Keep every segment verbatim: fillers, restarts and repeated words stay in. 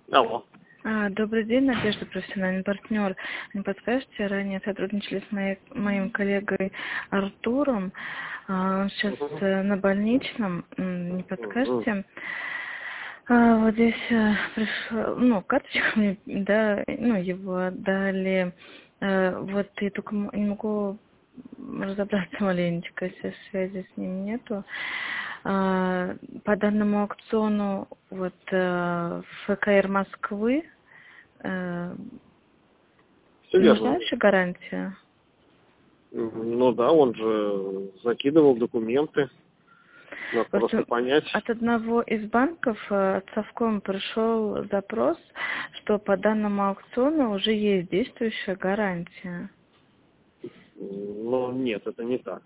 Алло. А, Добрый день, Надежда, профессиональный партнер. Не подскажете, ранее сотрудничали с моей, моим коллегой Артуром. А, Он сейчас Мгм. э, на больничном. М, Не Мгм. подскажете? А, Вот здесь э, пришла, ну, карточку мне, да, ну, его дали. Э, Вот и только м- не могу разобраться маленечко, если связи с ним нету. А, По данному аукциону вот э, ФКР Москвы э, Все нужна верно. еще гарантия? Мгм. Ну да, он же закидывал документы. Надо просто Просто понять. от одного из банков, э, от Совком, пришел запрос, что по данному аукциону уже есть действующая гарантия. Но нет, это не так.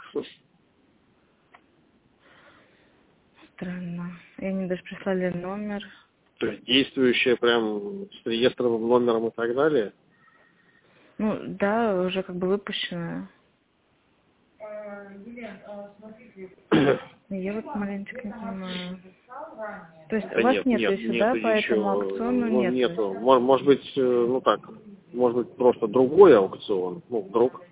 Странно. И они даже прислали номер. То есть действующее прям с реестровым номером и так далее. Ну, да, уже как бы выпущенная. Я вот маленечко не понимаю. То есть у Да вас нет, нету нет, еще, нету да, по еще, этому аукциону ну нету нету. еще? Мо- Может быть, э, ну так, может быть просто другой аукцион. Ну, вдруг.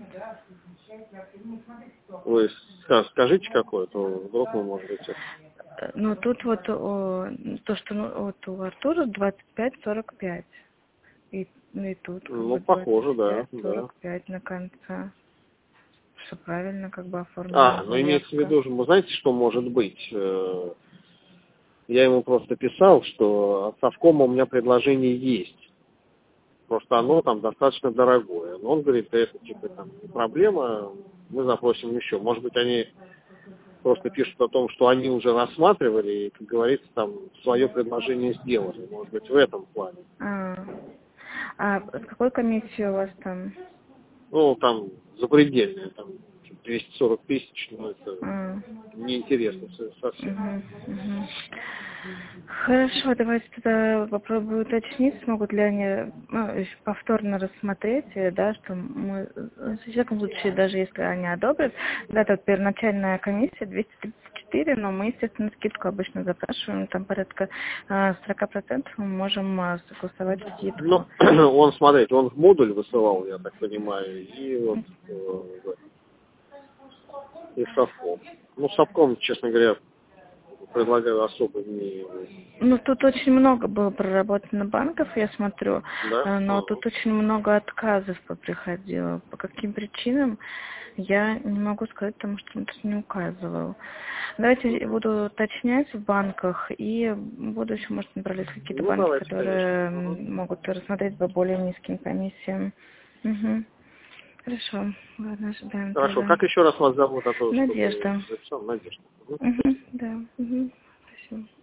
Вы ска- скажите какой, то вдруг мы, может быть, это... Э, Ну, тут вот о, то, что ну, вот у Артура двадцать пять сорок пять. И, ну, и тут как Ну, бы похоже, двадцать да, пять да. сорок пять на конце. Все правильно как бы оформлена А, ну имеется в заявка. виду, вы знаете, что может быть? Э, Я ему просто писал, что от Совкома у меня предложение есть. Просто оно там достаточно дорогое. Но он говорит, да это типа там не проблема, мы запросим еще. Может быть, они просто пишут о том, что они уже рассматривали и, как говорится, там свое предложение сделали. Может быть, в этом плане. А, а с какой комиссией у вас там? Ну, там запредельное, там двести сорок тысяч, но это А, неинтересно со- совсем. мгм, мгм. Хорошо, давайте тогда попробую уточнить, смогут ли они ну, ещё повторно рассмотреть, э, да, что мы, э, в всяком случае, даже если они одобрят, да, это вот первоначальная комиссия двести тридцать четыре, но мы, естественно, скидку обычно запрашиваем, там порядка э, сорок процентов мы можем э, согласовать Ну, скидку. он, смотрите, он в модуль высылал, я так понимаю, и вот э, в этом, и в Совком. Ну, Совком, честно говоря, предлагаю особо не... Ну, тут очень много было проработано банков, я смотрю, Да? э, но Ага. тут очень много отказов приходило. По каким причинам, я не могу сказать, потому что он тут не указывал. Давайте я Мгм. буду уточнять в банках и буду еще, может, направлять какие-то Ну, банки, давайте, конечно. которые Мгм. м, могут рассмотреть по более низким комиссиям. Угу. Хорошо, ладно, ожидаем Хорошо. тогда. Как еще раз вас зовут, а то, чтобы Надежда. записал? Надежда. Мгм. Угу, да. Угу. Спасибо.